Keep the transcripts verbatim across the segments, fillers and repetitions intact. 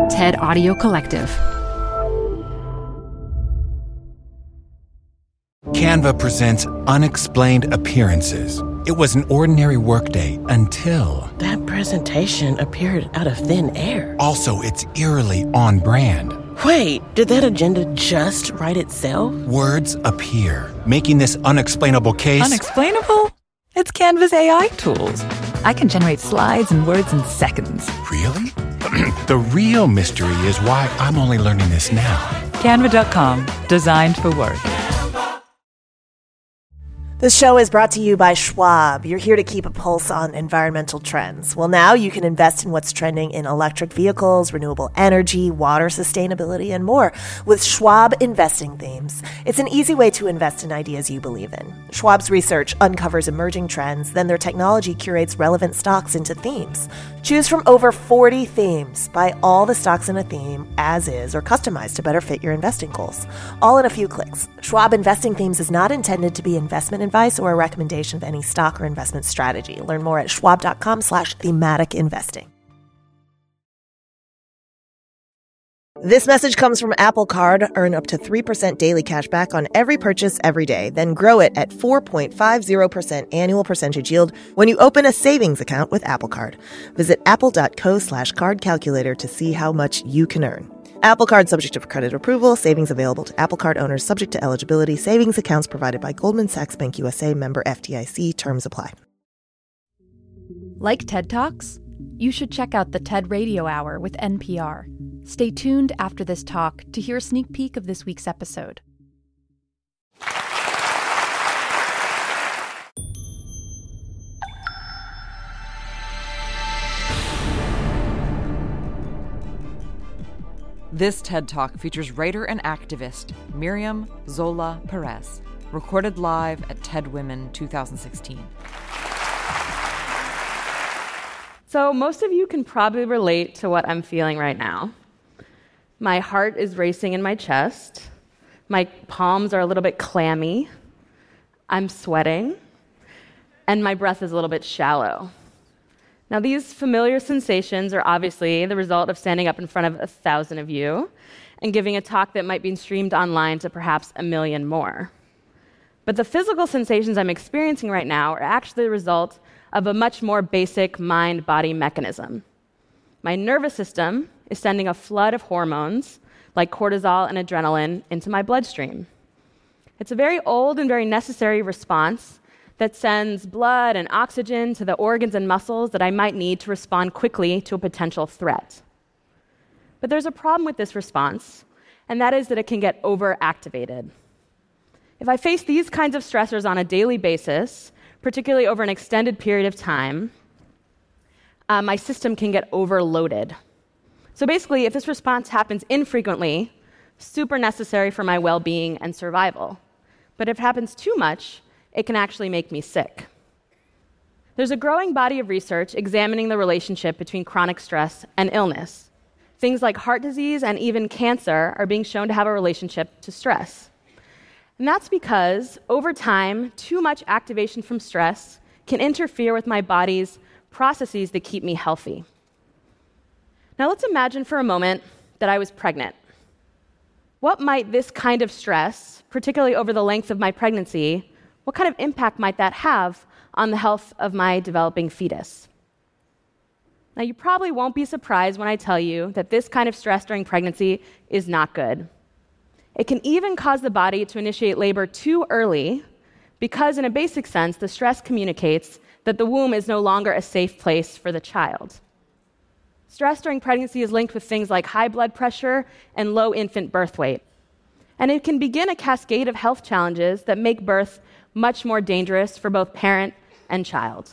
TED Audio Collective. Canva presents Unexplained Appearances. It was an ordinary workday until... That presentation appeared out of thin air. Also, it's eerily on brand. Wait, did that agenda just write itself? Words appear, making this unexplainable case... Unexplainable? It's Canva's A I tools. I can generate slides and words in seconds. Really? The real mystery is why I'm only learning this now. Canva dot com, designed for work. This show is brought to you by Schwab. You're here to keep a pulse on environmental trends. Well, now you can invest in what's trending in electric vehicles, renewable energy, water sustainability, and more with Schwab Investing Themes. It's an easy way to invest in ideas you believe in. Schwab's research uncovers emerging trends, then their technology curates relevant stocks into themes. Choose from over forty themes. Buy all the stocks in a theme as is or customized to better fit your investing goals. All in a few clicks. Schwab Investing Themes is not intended to be investment advice or a recommendation of any stock or investment strategy. Learn more at schwab.com slash thematic investing. This message comes from Apple Card. Earn up to three percent daily cash back on every purchase every day. Then grow it at four point five zero percent annual percentage yield when you open a savings account with Apple Card. Visit apple.co slash card calculator to see how much you can earn. Apple Card subject to credit approval. Savings available to Apple Card owners subject to eligibility. Savings accounts provided by Goldman Sachs Bank U S A, member F D I C. Terms apply. Like TED Talks? You should check out the TED Radio Hour with N P R. Stay tuned after this talk to hear a sneak peek of this week's episode. This TED Talk features writer and activist Miriam Zola Perez, recorded live at TED Women twenty sixteen. So most of you can probably relate to what I'm feeling right now. My heart is racing in my chest. My palms are a little bit clammy. I'm sweating. And my breath is a little bit shallow. Now, these familiar sensations are obviously the result of standing up in front of a thousand of you and giving a talk that might be streamed online to perhaps a million more. But the physical sensations I'm experiencing right now are actually the result of a much more basic mind-body mechanism. My nervous system is sending a flood of hormones like cortisol and adrenaline into my bloodstream. It's a very old and very necessary response that sends blood and oxygen to the organs and muscles that I might need to respond quickly to a potential threat. But there's a problem with this response, and that is that it can get overactivated. If I face these kinds of stressors on a daily basis, particularly over an extended period of time, uh, my system can get overloaded. So basically, if this response happens infrequently, super necessary for my well-being and survival. But if it happens too much, it can actually make me sick. There's a growing body of research examining the relationship between chronic stress and illness. Things like heart disease and even cancer are being shown to have a relationship to stress. And that's because, over time, too much activation from stress can interfere with my body's processes that keep me healthy. Now let's imagine for a moment that I was pregnant. What might this kind of stress, particularly over the length of my pregnancy, what kind of impact might that have on the health of my developing fetus? Now, you probably won't be surprised when I tell you that this kind of stress during pregnancy is not good. It can even cause the body to initiate labor too early because, in a basic sense, the stress communicates that the womb is no longer a safe place for the child. Stress during pregnancy is linked with things like high blood pressure and low infant birth weight. And it can begin a cascade of health challenges that make birth much more dangerous for both parent and child.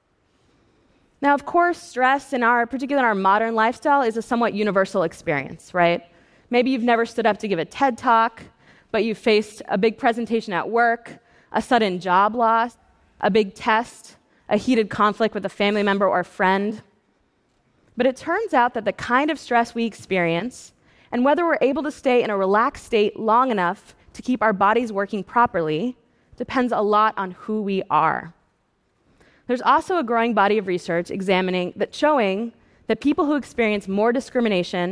Now, of course, stress in our, particularly in our modern lifestyle, is a somewhat universal experience, right? Maybe you've never stood up to give a TED Talk, but you faced a big presentation at work, a sudden job loss, a big test, a heated conflict with a family member or friend. But it turns out that the kind of stress we experience, and whether we're able to stay in a relaxed state long enough to keep our bodies working properly, depends a lot on who we are. There's also a growing body of research examining that showing that people who experience more discrimination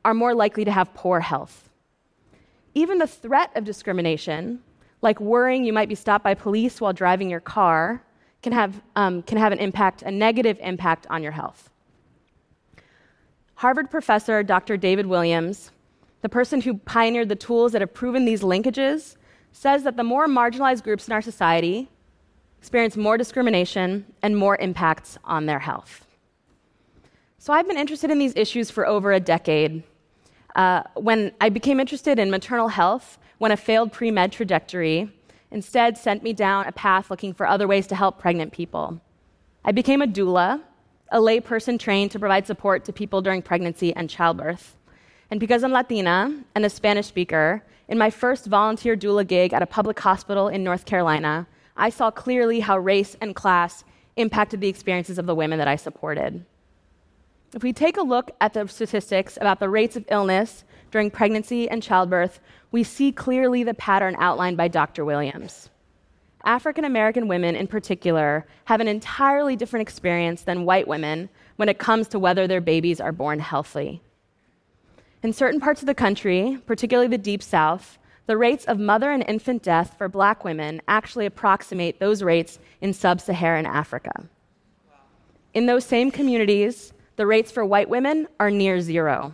are more likely to have poor health. Even the threat of discrimination, like worrying you might be stopped by police while driving your car, can have, um, can have an impact, a negative impact on your health. Harvard professor Doctor David Williams, the person who pioneered the tools that have proven these linkages, says that the more marginalized groups in our society experience more discrimination and more impacts on their health. So I've been interested in these issues for over a decade. Uh, when I became interested in maternal health, when a failed pre-med trajectory instead sent me down a path looking for other ways to help pregnant people. I became a doula, a lay person trained to provide support to people during pregnancy and childbirth. And because I'm Latina and a Spanish speaker, in my first volunteer doula gig at a public hospital in North Carolina, I saw clearly how race and class impacted the experiences of the women that I supported. If we take a look at the statistics about the rates of illness during pregnancy and childbirth, we see clearly the pattern outlined by Doctor Williams. African American women in particular have an entirely different experience than white women when it comes to whether their babies are born healthy. In certain parts of the country, particularly the Deep South, the rates of mother and infant death for Black women actually approximate those rates in sub-Saharan Africa. In those same communities, the rates for white women are near zero.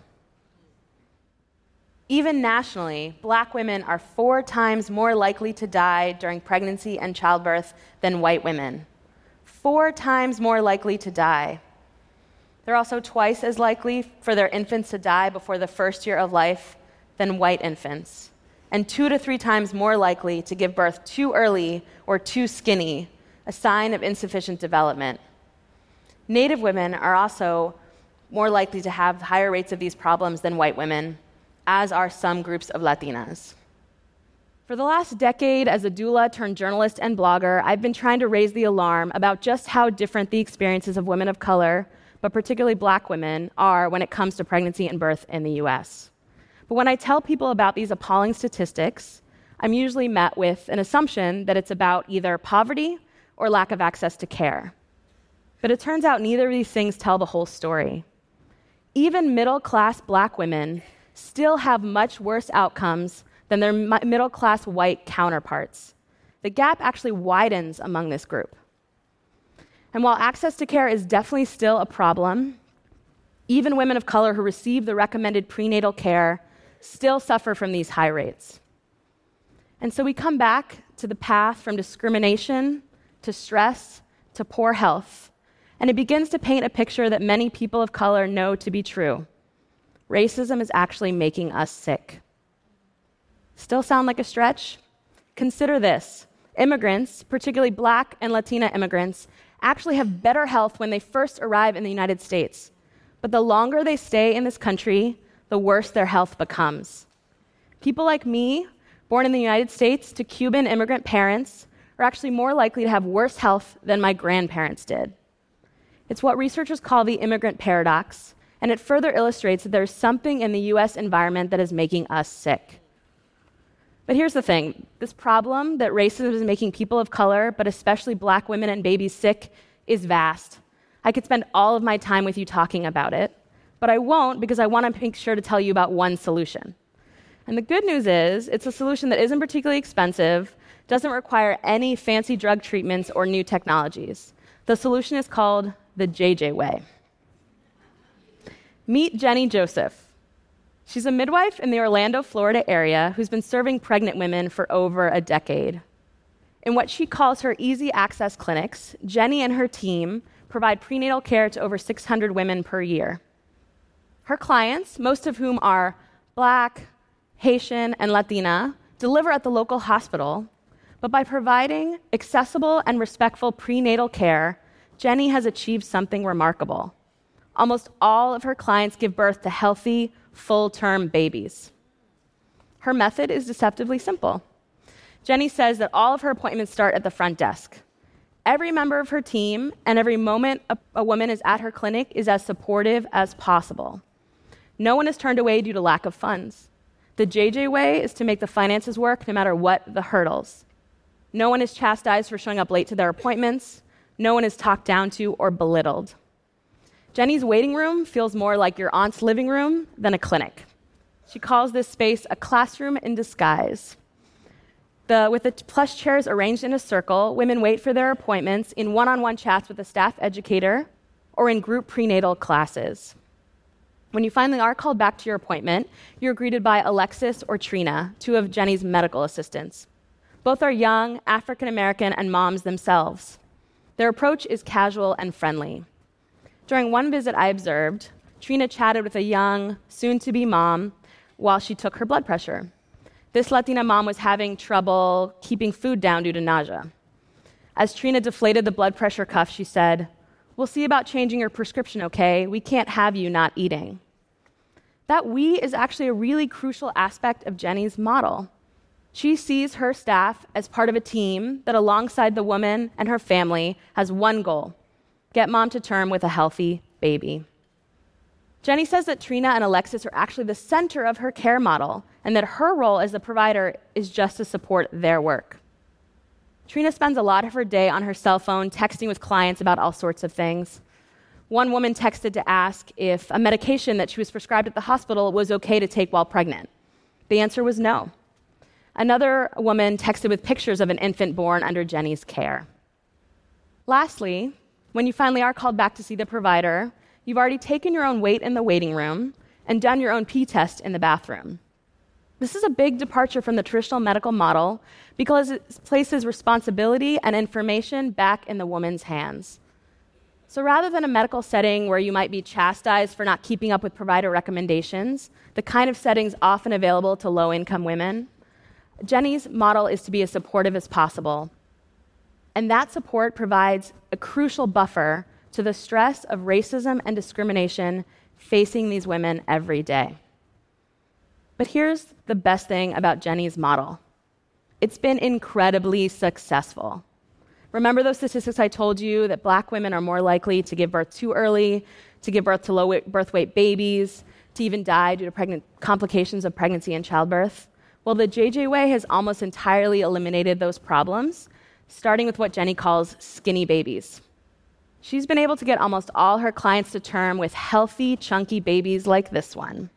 Even nationally, Black women are four times more likely to die during pregnancy and childbirth than white women. Four times more likely to die. They're also twice as likely for their infants to die before the first year of life than white infants, and two to three times more likely to give birth too early or too skinny, a sign of insufficient development. Native women are also more likely to have higher rates of these problems than white women, as are some groups of Latinas. For the last decade, as a doula turned journalist and blogger, I've been trying to raise the alarm about just how different the experiences of women of color, but particularly Black women, are when it comes to pregnancy and birth in the U S. But when I tell people about these appalling statistics, I'm usually met with an assumption that it's about either poverty or lack of access to care. But it turns out neither of these things tell the whole story. Even middle-class Black women still have much worse outcomes than their middle-class white counterparts. The gap actually widens among this group. And while access to care is definitely still a problem, even women of color who receive the recommended prenatal care still suffer from these high rates. And so we come back to the path from discrimination to stress to poor health, and it begins to paint a picture that many people of color know to be true. Racism is actually making us sick. Still sound like a stretch? Consider this. Immigrants, particularly Black and Latina immigrants, actually have better health when they first arrive in the United States. But the longer they stay in this country, the worse their health becomes. People like me, born in the United States to Cuban immigrant parents, are actually more likely to have worse health than my grandparents did. It's what researchers call the immigrant paradox, and it further illustrates that there's something in the U S environment that is making us sick. But here's the thing. This problem that racism is making people of color, but especially Black women and babies sick, is vast. I could spend all of my time with you talking about it, but I won't because I want to make sure to tell you about one solution. And the good news is, it's a solution that isn't particularly expensive, doesn't require any fancy drug treatments or new technologies. The solution is called the J J way. Meet Jenny Joseph. She's a midwife in the Orlando, Florida area who's been serving pregnant women for over a decade. In what she calls her easy access clinics, Jenny and her team provide prenatal care to over six hundred women per year. Her clients, most of whom are Black, Haitian, and Latina, deliver at the local hospital, but by providing accessible and respectful prenatal care, Jenny has achieved something remarkable. Almost all of her clients give birth to healthy, full-term babies. Her method is deceptively simple. Jenny says that all of her appointments start at the front desk. Every member of her team and every moment a, a woman is at her clinic is as supportive as possible. No one is turned away due to lack of funds. The J J way is to make the finances work no matter what the hurdles. No one is chastised for showing up late to their appointments. No one is talked down to or belittled. Jenny's waiting room feels more like your aunt's living room than a clinic. She calls this space a classroom in disguise. The, with the plush chairs arranged in a circle, women wait for their appointments in one-on-one chats with a staff educator or in group prenatal classes. When you finally are called back to your appointment, you're greeted by Alexis or Trina, two of Jenny's medical assistants. Both are young, African-American, and moms themselves. Their approach is casual and friendly. During one visit I observed, Trina chatted with a young, soon-to-be mom while she took her blood pressure. This Latina mom was having trouble keeping food down due to nausea. As Trina deflated the blood pressure cuff, she said, "We'll see about changing your prescription, okay? We can't have you not eating." That we is actually a really crucial aspect of Jenny's model. She sees her staff as part of a team that, alongside the woman and her family, has one goal: get mom to term with a healthy baby. Jenny says that Trina and Alexis are actually the center of her care model, and that her role as the provider is just to support their work. Trina spends a lot of her day on her cell phone texting with clients about all sorts of things. One woman texted to ask if a medication that she was prescribed at the hospital was okay to take while pregnant. The answer was no. Another woman texted with pictures of an infant born under Jenny's care. Lastly, when you finally are called back to see the provider, you've already taken your own weight in the waiting room and done your own pee test in the bathroom. This is a big departure from the traditional medical model because it places responsibility and information back in the woman's hands. So rather than a medical setting where you might be chastised for not keeping up with provider recommendations, the kind of settings often available to low-income women, Jenny's model is to be as supportive as possible. And that support provides a crucial buffer to the stress of racism and discrimination facing these women every day. But here's the best thing about Jenny's model. It's been incredibly successful. Remember those statistics I told you that Black women are more likely to give birth too early, to give birth to low birth weight babies, to even die due to pregnant complications of pregnancy and childbirth? Well, the J J way has almost entirely eliminated those problems, starting with what Jenny calls skinny babies. She's been able to get almost all her clients to term with healthy, chunky babies like this one.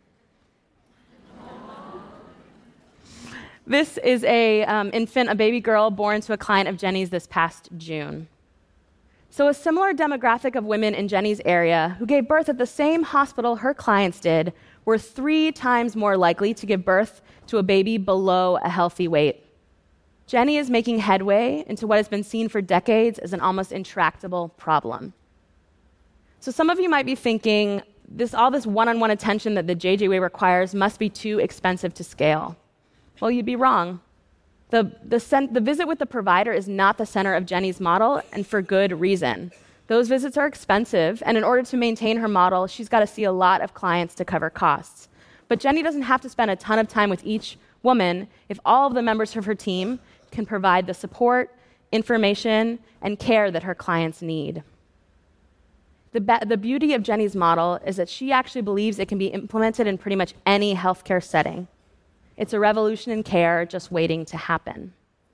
This is a um, infant, a baby girl born to a client of Jenny's this past June. So a similar demographic of women in Jenny's area who gave birth at the same hospital her clients did were three times more likely to give birth to a baby below a healthy weight. Jenny is making headway into what has been seen for decades as an almost intractable problem. So some of you might be thinking, this, all this one-on-one attention that the J J way requires must be too expensive to scale. Well, you'd be wrong. The, the, cent- the visit with the provider is not the center of Jenny's model, and for good reason. Those visits are expensive, and in order to maintain her model, she's got to see a lot of clients to cover costs. But Jenny doesn't have to spend a ton of time with each woman if all of the members of her team can provide the support, information, and care that her clients need. The, be- the beauty of Jenny's model is that she actually believes it can be implemented in pretty much any healthcare setting. It's a revolution in care just waiting to happen.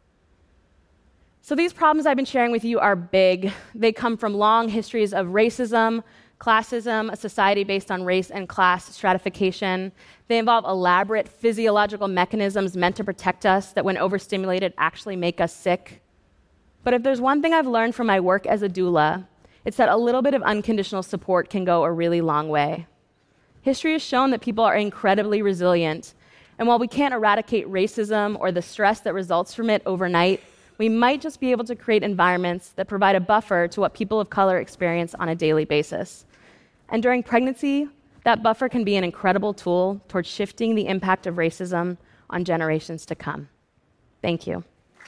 So these problems I've been sharing with you are big. They come from long histories of racism, classism, a society based on race and class stratification. They involve elaborate physiological mechanisms meant to protect us that, when overstimulated, actually make us sick. But if there's one thing I've learned from my work as a doula, it's that a little bit of unconditional support can go a really long way. History has shown that people are incredibly resilient, and while we can't eradicate racism or the stress that results from it overnight, we might just be able to create environments that provide a buffer to what people of color experience on a daily basis. And during pregnancy, that buffer can be an incredible tool towards shifting the impact of racism on generations to come. Thank you.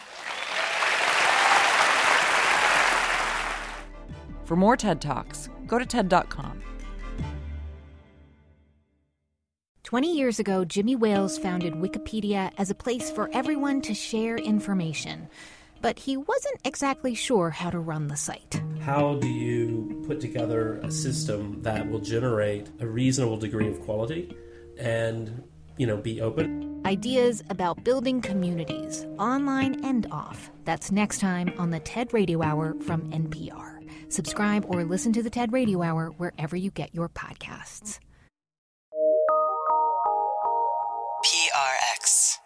For more TED Talks, go to TED dot com. Twenty years ago, Jimmy Wales founded Wikipedia as a place for everyone to share information. But he wasn't exactly sure how to run the site. How do you put together a system that will generate a reasonable degree of quality and, you know, be open? Ideas about building communities, online and off. That's next time on the TED Radio Hour from N P R. Subscribe or listen to the TED Radio Hour wherever you get your podcasts. R X.